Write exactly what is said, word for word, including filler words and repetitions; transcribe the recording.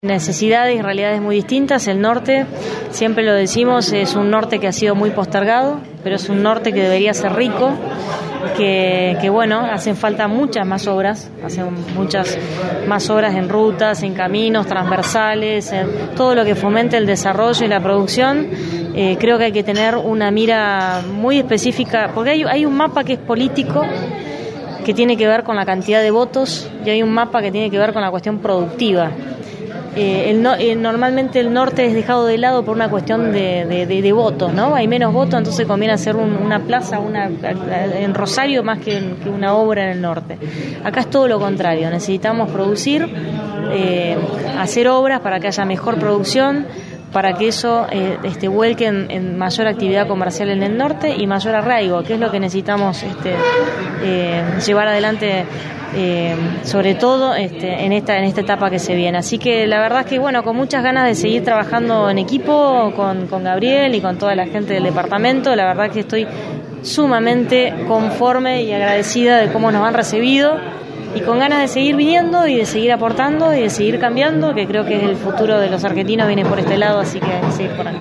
Necesidades y realidades muy distintas. El norte, siempre lo decimos, es un norte que ha sido muy postergado, pero es un norte que debería ser rico, que, que bueno, hacen falta muchas más obras, hacen muchas más obras en rutas, en caminos transversales, en todo lo que fomente el desarrollo y la producción. Eh, creo que hay que tener una mira muy específica, porque hay, hay un mapa que es político, que tiene que ver con la cantidad de votos, y hay un mapa que tiene que ver con la cuestión productiva. Eh, el no, eh, normalmente el norte es dejado de lado por una cuestión de, de, de, de votos, ¿no? Hay menos votos, entonces conviene hacer un, una plaza una, en Rosario más que, que una obra en el norte. Acá es todo lo contrario, necesitamos producir, eh, hacer obras para que haya mejor producción, para que eso eh, este, vuelque en, en mayor actividad comercial en el norte y mayor arraigo, que es lo que necesitamos este, eh, llevar adelante, eh, sobre todo este, en esta en esta etapa que se viene. Así que la verdad es que bueno, con muchas ganas de seguir trabajando en equipo con, con Gabriel y con toda la gente del departamento. La verdad que estoy sumamente conforme y agradecida de cómo nos han recibido, y con ganas de seguir viniendo y de seguir aportando y de seguir cambiando, que creo que es el futuro de los argentinos, viene por este lado, así que hay que seguir por ahí.